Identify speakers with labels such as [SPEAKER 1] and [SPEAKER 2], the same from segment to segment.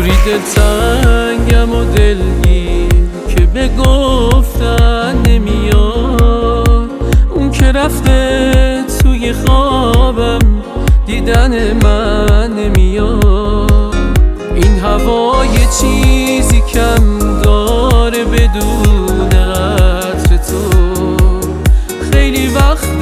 [SPEAKER 1] جوری دلتنگم و دلگیر که به گفتن نمیاد. اون که رفته توی خوابم دیدن من نمیاد. این هوا یه چیزی کم داره بدون عطر تو. خیلی وقت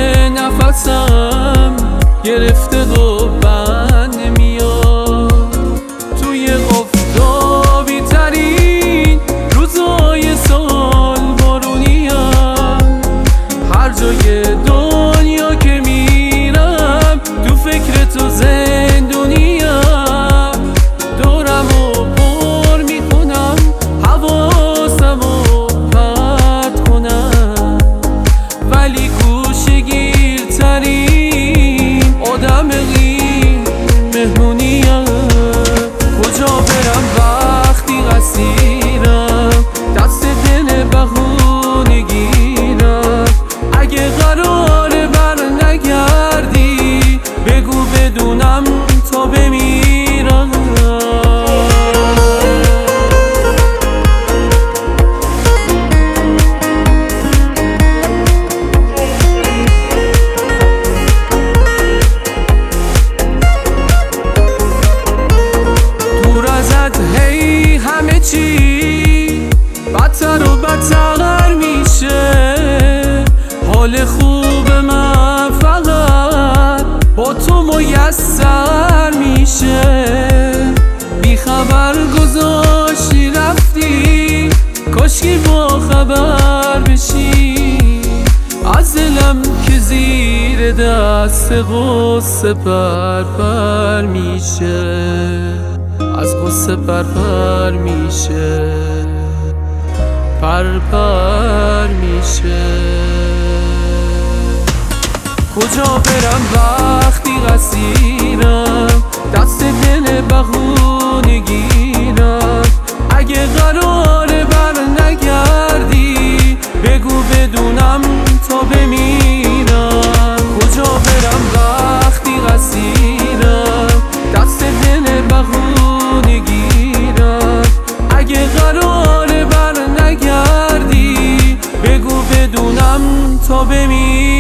[SPEAKER 1] نفسم گرفته و بند نمیاد. توی آفتابی ترین روزای سال بارونیم. هر جای دنیا که میرم تو فکر تو زندونیم. دورم و پر میکنم حواسم و پرت کنم، ولی گوشگیر ترین آدم این مهمونیم. کجا برم وقتی اسیرم دست دل بهونه گیرم. اگه قراره بر نگردی بگو بدونم تا بمیرم. هی همه چی بدتر و بدتر میشه. حال خوب من فقط با تو میسر میشه. بی خبر گذاشتی رفتی، کاشکی با خبر بشی. از دلم که زیر دست غصه پر میشه. از غصه پر میشه، پر میشه. کجا برم وقتی اسیرم دست دل بهونه گیرم. اگه قراره بر نگردی بگو بدونم تا بمیرم. کجا برم وقتی اسیرم دست دل بهونه گیرم. اگه قراره بر نگردی بگو بدونم تا بمیرم.